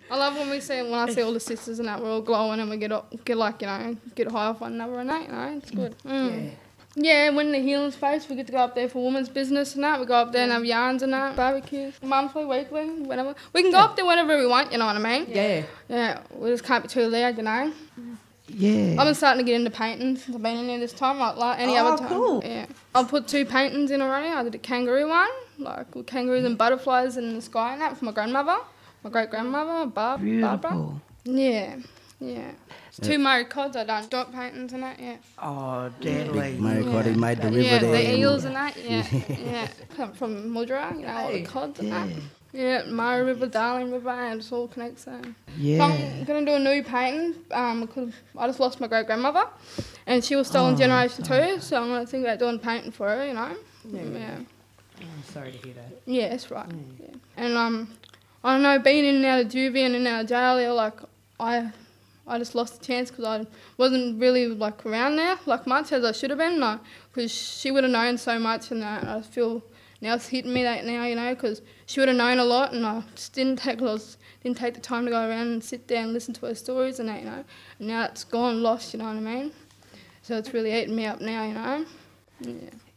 I love when I see all the sisters and that, we're all glowing and we get like, you know, get high off one another and that, you know, it's good. Mm. Yeah, when the healing space, we get to go up there for women's business and that. We go up there and have yarns and that, barbecues, monthly, weekly, whenever. We can go up there whenever we want, you know what I mean? Yeah. Yeah, we just can't be too loud, you know? Yeah. I've been starting to get into painting since I've been in here this time, like any other time. Cool. Yeah. I've put 2 paintings in already. I did a kangaroo one, like with kangaroos and butterflies in the sky and that for my grandmother, my great-grandmother, Barbara. Yeah. It's 2 maricods I done, dot paintings and that, yeah. Oh, deadly. Maricot, he made the river Yeah, there. the eels and that, yeah. Come from Mudra, you know, all the cods and that. Yeah, Murray River, Darling River, and it all connects there. Yeah. So I'm going to do a new painting because I just lost my great-grandmother and she was still in Generation 2, so I'm going to think about doing painting for her, you know. Yeah. I'm sorry to hear that. Yeah, that's right. Yeah. And I don't know, being in and out of juvie and in and out of jail, yeah, like I just lost the chance because I wasn't really like around there like much as I should have been, because she would have known so much, and I feel now it's hitting me that now, you know, because she would have known a lot, and I just didn't take the time to go around and sit there and listen to her stories and that, you know. And now it's gone, lost, you know what I mean? So it's really eating me up now, you know. Yeah.